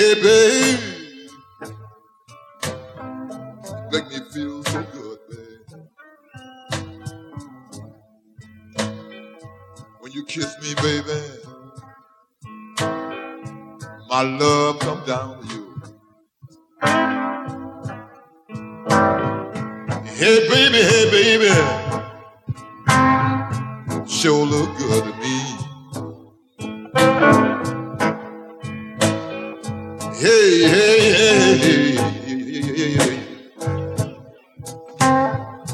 Hey, baby, make me feel so good, baby. When you kiss me, baby, my love come down to you. Hey, baby, sure look good to me.